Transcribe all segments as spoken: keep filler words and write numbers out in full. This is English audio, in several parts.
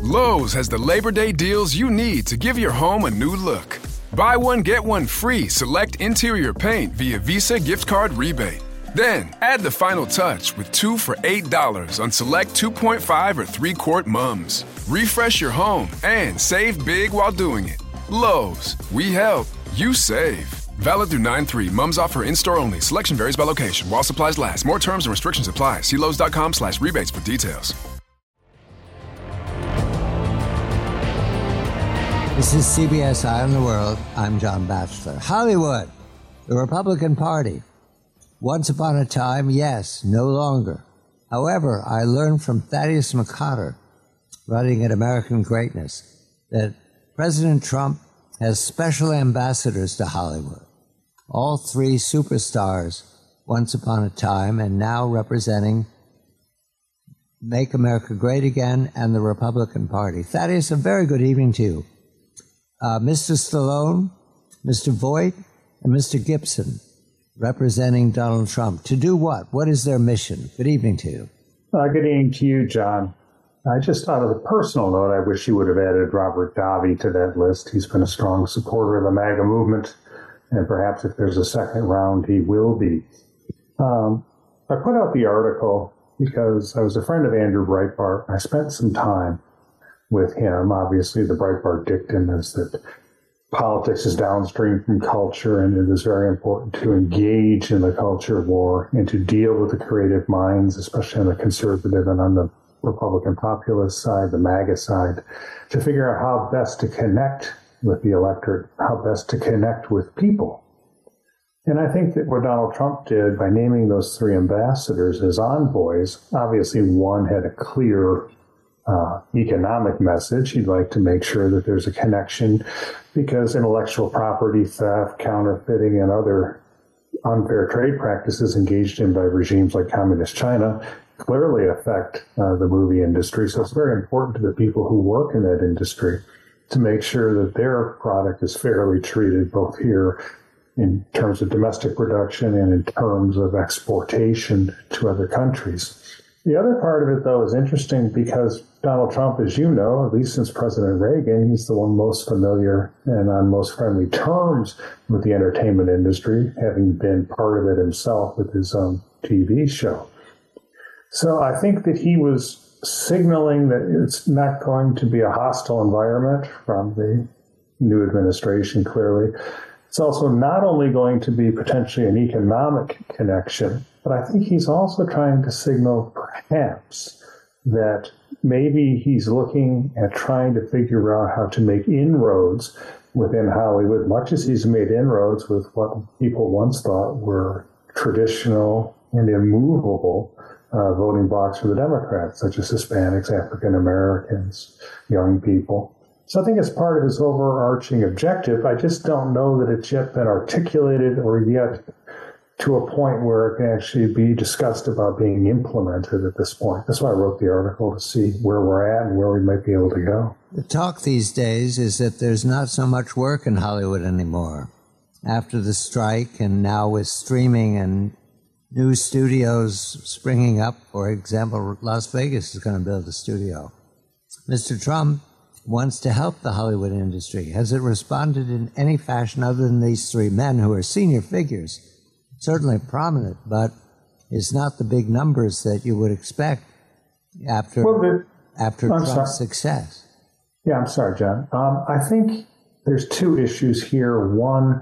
Lowe's has the Labor Day deals you need to give your home a new look. Buy one, get one free select interior paint via Visa gift card rebate. Then, add the final touch with two for eight dollars on select two point five or three quart mums. Refresh your home and save big while doing it. Lowe's, we help, you save. Valid through nine three. Mums offer in-store only. Selection varies by location. While supplies last. More terms and restrictions apply. See Lowe's.com slash rebates for details. This is C B S Eye on the World. I'm John Batchelor. Hollywood, the Republican Party. Once upon a time, yes, no longer. However, I learned from Thaddeus McCotter, writing at American Greatness, that President Trump has special ambassadors to Hollywood. All three superstars, once upon a time, and now representing Make America Great Again and the Republican Party. Thaddeus, a very good evening to you. Uh, Mister Stallone, Mister Voight, and Mister Gibson, representing Donald Trump. To do what? What is their mission? Good evening to you. Uh, good evening to you, John. I just thought of a personal note, I wish you would have added Robert Davi to that list. He's been a strong supporter of the MAGA movement, and perhaps if there's a second round, he will be. Um, I put out the article because I was a friend of Andrew Breitbart. I spent some time with him. Obviously, the Breitbart dictum is that politics is downstream from culture, and it is very important to engage in the culture war and to deal with the creative minds, especially on the conservative and on the Republican populist side, the MAGA side, to figure out how best to connect with the electorate, how best to connect with people. And I think that what Donald Trump did by naming those three ambassadors as envoys, obviously one had a clear Uh, economic message. He'd like to make sure that there's a connection because intellectual property theft, counterfeiting, and other unfair trade practices engaged in by regimes like Communist China clearly affect uh, the movie industry. So it's very important to the people who work in that industry to make sure that their product is fairly treated both here in terms of domestic production and in terms of exportation to other countries. The other part of it, though, is interesting because Donald Trump, as you know, at least since President Reagan, he's the one most familiar and on most friendly terms with the entertainment industry, having been part of it himself with his own T V show. So I think that he was signaling that it's not going to be a hostile environment from the new administration, clearly. It's also not only going to be potentially an economic connection, but I think he's also trying to signal perhaps that maybe he's looking at trying to figure out how to make inroads within Hollywood, much as he's made inroads with what people once thought were traditional and immovable uh, voting blocks for the Democrats, such as Hispanics, African Americans, young people. So I think it's part of his overarching objective. I just don't know that it's yet been articulated or yet to a point where it can actually be discussed about being implemented at this point. That's why I wrote the article, to see where we're at and where we might be able to go. The talk these days is that there's not so much work in Hollywood anymore. After the strike and now with streaming and new studios springing up, for example, Las Vegas is going to build a studio. Mister Trump wants to help the Hollywood industry. Has it responded in any fashion other than these three men who are senior figures? Certainly prominent, but it's not the big numbers that you would expect after well, the, after I'm Trump's sorry. success. Yeah, I'm sorry, John. Um, I think there's two issues here. One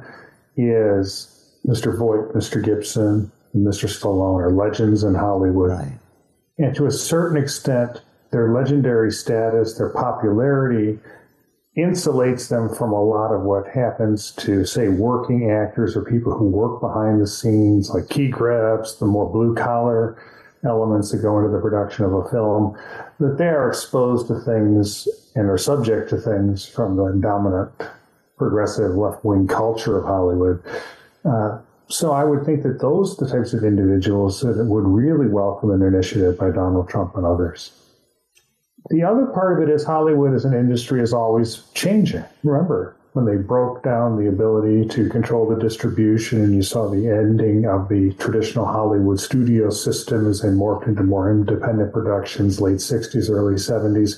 is Mister Voight, Mister Gibson, and Mister Stallone are legends in Hollywood. Right. And to a certain extent, their legendary status, their popularity, insulates them from a lot of what happens to, say, working actors or people who work behind the scenes, like key grabs, the more blue-collar elements that go into the production of a film, that they are exposed to things and are subject to things from the dominant progressive left-wing culture of Hollywood. Uh, so I would think that those are the types of individuals that would really welcome an initiative by Donald Trump and others. The other part of it is Hollywood as an industry is always changing. Remember, when they broke down the ability to control the distribution and you saw the ending of the traditional Hollywood studio system as they morphed into more independent productions, late sixties, early seventies,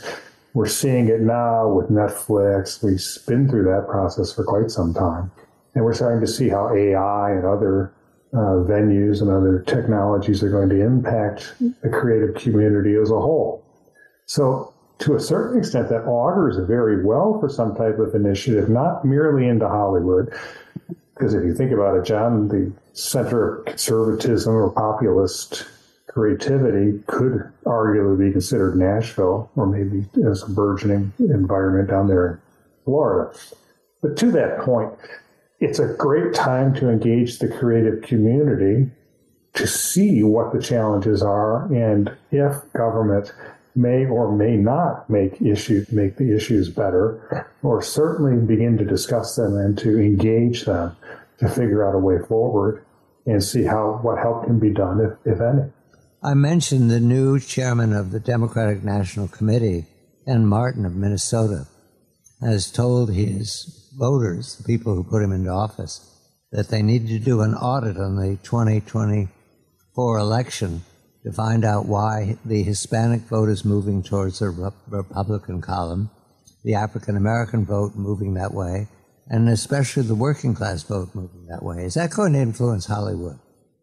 We're seeing it now with Netflix. We've been through that process for quite some time. And we're starting to see how A I and other uh, venues and other technologies are going to impact the creative community as a whole. So to a certain extent, that augurs very well for some type of initiative, not merely into Hollywood. Because if you think about it, John, the center of conservatism or populist creativity could arguably be considered Nashville, or maybe as a burgeoning environment down there in Florida. But to that point, it's a great time to engage the creative community to see what the challenges are, and if government may or may not make issue, make the issues better, or certainly begin to discuss them and to engage them to figure out a way forward and see how what help can be done, if, if any. I mentioned the new chairman of the Democratic National Committee, Ken Martin of Minnesota, has told his voters, the people who put him into office, that they need to do an audit on the twenty twenty-four election to find out why the Hispanic vote is moving towards the Republican column, the African-American vote moving that way, and especially the working-class vote moving that way. Is that going to influence Hollywood?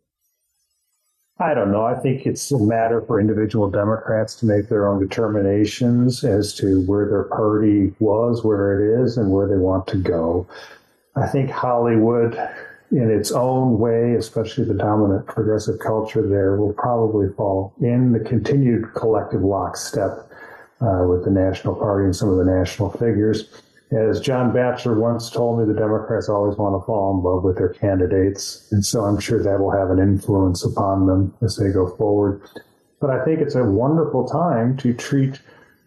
I don't know. I think it's a matter for individual Democrats to make their own determinations as to where their party was, where it is, and where they want to go. I think Hollywood, in its own way, especially the dominant progressive culture there, will probably fall in the continued collective lockstep uh, with the National Party and some of the national figures. As John Batchelor once told me, the Democrats always want to fall in love with their candidates, and so I'm sure that will have an influence upon them as they go forward. But I think it's a wonderful time to treat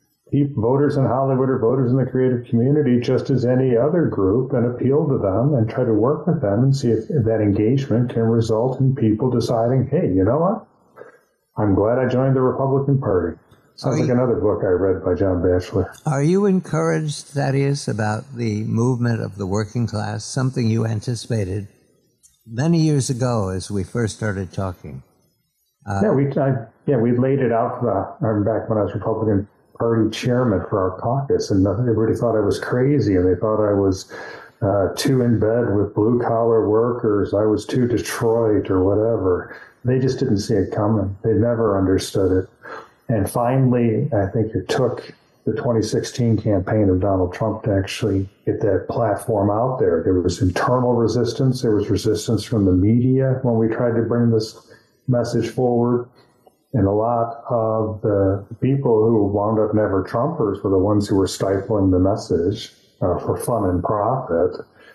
voters in Hollywood or voters in the creative community just as any other group and appeal to them and try to work with them and see if that engagement can result in people deciding, hey, you know what? I'm glad I joined the Republican Party. Sounds like another book I read by John Batchelor. Are you encouraged, Thaddeus, about the movement of the working class, something you anticipated many years ago as we first started talking? Uh, yeah, we I, yeah we laid it out. Uh, I remember back when I was Republican Party chairman for our caucus, and everybody thought I was crazy, and they thought I was uh, too in bed with blue-collar workers. I was too Detroit or whatever. They just didn't see it coming. They never understood it. And finally, I think it took the twenty sixteen campaign of Donald Trump to actually get that platform out there. There was internal resistance. There was resistance from the media when we tried to bring this message forward. And a lot of the people who wound up never Trumpers were the ones who were stifling the message uh, for fun and profit.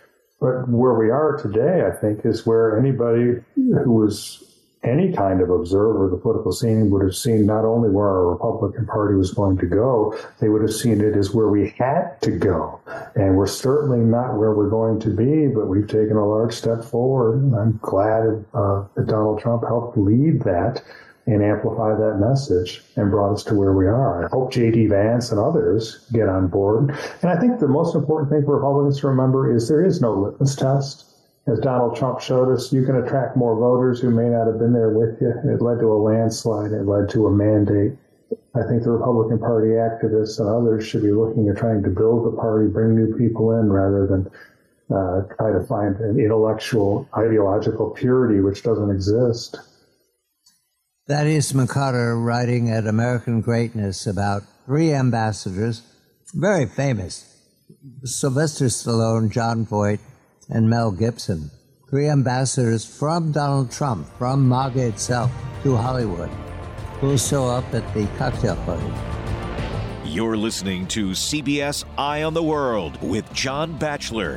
But where we are today, I think, is where anybody who was any kind of observer of the political scene would have seen not only where our Republican Party was going to go, they would have seen it as where we had to go. And we're certainly not where we're going to be, but we've taken a large step forward. And I'm glad uh, that Donald Trump helped lead that and amplify that message and brought us to where we are. I hope J D Vance and others get on board. And I think the most important thing for Republicans to remember is there is no litmus test. As Donald Trump showed us, you can attract more voters who may not have been there with you. It led to a landslide. It led to a mandate. I think the Republican Party activists and others should be looking at trying to build the party, bring new people in, rather than uh, try to find an intellectual, ideological purity which doesn't exist. Thaddeus McCarter, writing at American Greatness about three ambassadors, very famous, Sylvester Stallone, John Voight, and Mel Gibson, three ambassadors from Donald Trump, from MAGA itself, to Hollywood, who will show up at the cocktail party. You're listening to C B S Eye on the World with John Batchelor.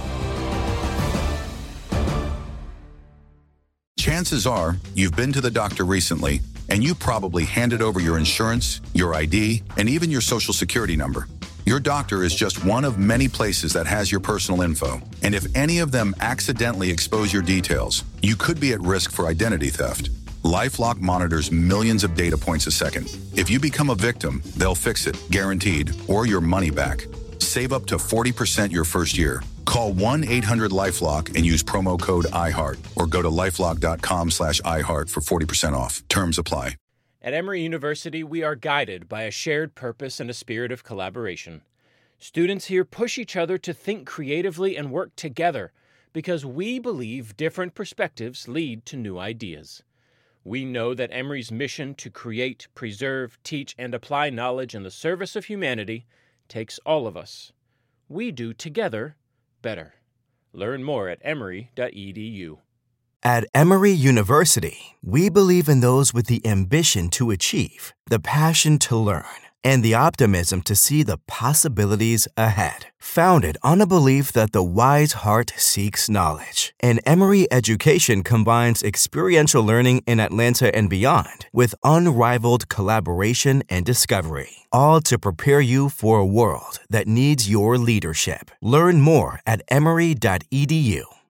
Chances are you've been to the doctor recently, and you probably handed over your insurance, your I D, and even your social security number. Your doctor is just one of many places that has your personal info. And if any of them accidentally expose your details, you could be at risk for identity theft. LifeLock monitors millions of data points a second. If you become a victim, they'll fix it, guaranteed, or your money back. Save up to forty percent your first year. Call one eight hundred LifeLock and use promo code iHeart, or go to lifelock dot com slash iHeart for forty percent off. Terms apply. At Emory University, we are guided by a shared purpose and a spirit of collaboration. Students here push each other to think creatively and work together because we believe different perspectives lead to new ideas. We know that Emory's mission to create, preserve, teach, and apply knowledge in the service of humanity takes all of us. We do together better. Learn more at emory dot e d u. At Emory University, we believe in those with the ambition to achieve, the passion to learn, and the optimism to see the possibilities ahead. Founded on a belief that the wise heart seeks knowledge, and Emory education combines experiential learning in Atlanta and beyond with unrivaled collaboration and discovery, all to prepare you for a world that needs your leadership. Learn more at emory dot e d u.